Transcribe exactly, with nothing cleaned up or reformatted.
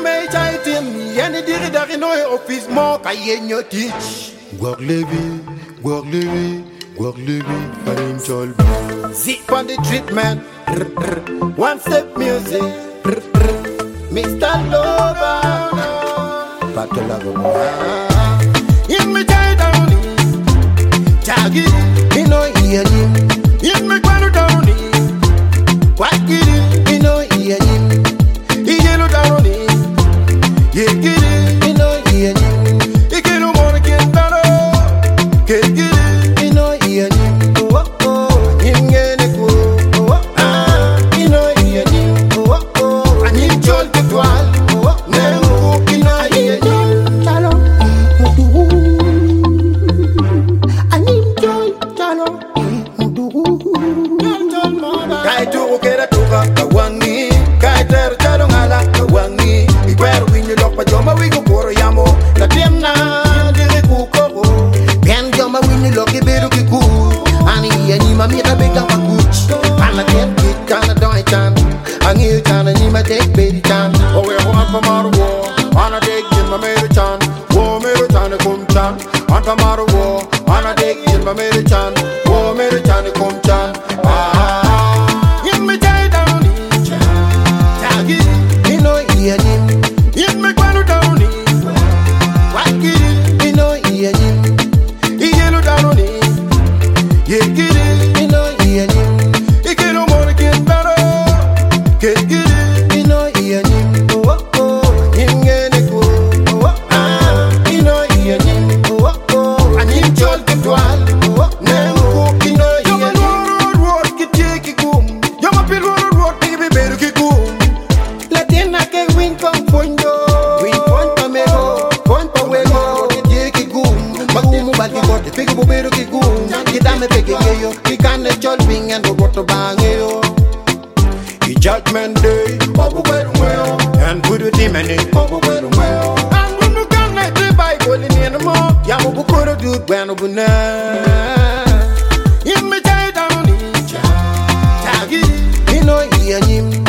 may chai tim yani diri dari no office mo kayenyo teach work living work living work living financial zip on the treatment one step music Mister Lover Battle Love in me chai down Jagi you know yani in me kwano down Kwakiri you know yani Igelo down Yeah, get it, you know, yeah, you get no more, get better. Get it, you know, yeah, oh, oh, you get it, oh, ah, you know, yeah, oh, oh, I need your get well, oh, no, you know, yeah, chalo, I need your chalo, Kai tu get a tuka, the one me, Kai ter chalo ngala, the one me. Where we need up a joma we go for yamo. La tiemna de cuco. Pen joma we need lucky beru kiku. Ani ani mami ta bega makuch. Ana get kit kana doi chan. Angi chan ani ma take baby chan. Oh we want for marwo. Ana take in ma meru chan. Wo meru chan kum chan. Anta marwo. Ana take in ma meru chan. Wo meru chan kum chan. Ah. In me jai down. Jagi. You know yeah. In me kwano down Wakiri, you know, yeah, Igelo down Yeah, get it, you know, yeah, Igelo more get better Get it, you know, yeah, oh, oh, Ingene go, oh, ah, you know, yeah, oh, oh, I need your get well, oh, Nemo, you know, yeah, road, road, get take go, Yama Pill road, road, baby, better get go. Let them not get win from point. Pick up a bit of Kigum, get down the picking you, you can't let your wing and go to bang you. The judgment day, Papa well, and put it in many, Papa well. And when you can't let the Bible in anymore, Yamu could have do when of in me down, Taggy, you know, he and him.